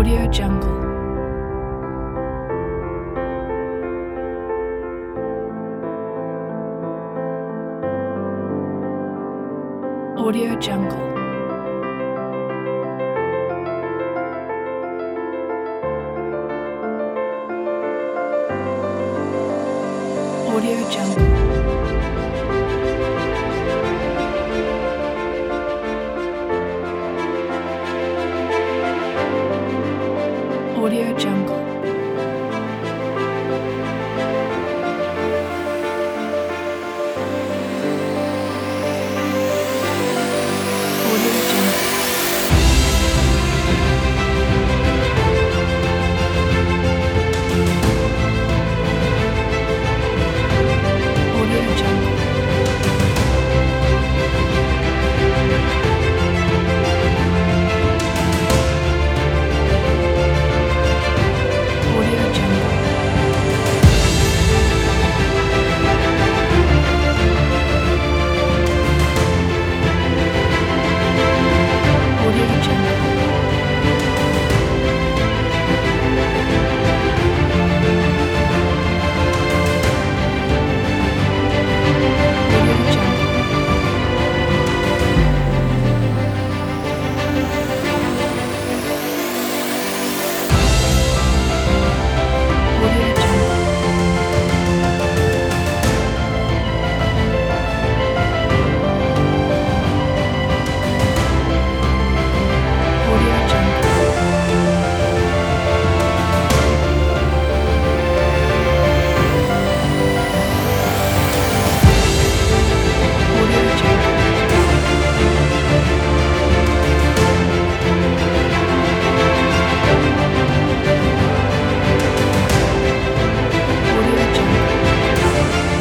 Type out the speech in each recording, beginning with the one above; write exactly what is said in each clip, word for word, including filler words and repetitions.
Audio Jungle. Audio Jungle. Audio Jungle. Audio Jungle. Audio Jungle. Audio Jungle. Audio Jungle. Audio Jungle. Audio Jungle. Audio Jungle. Audio Jungle. Audio Jungle. Audio Jungle.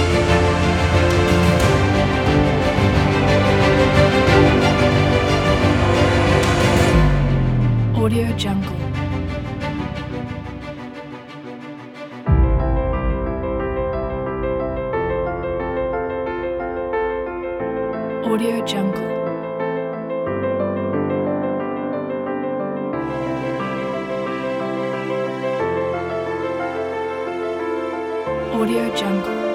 Audio Jungle. Audio Jungle. Audio Jungle.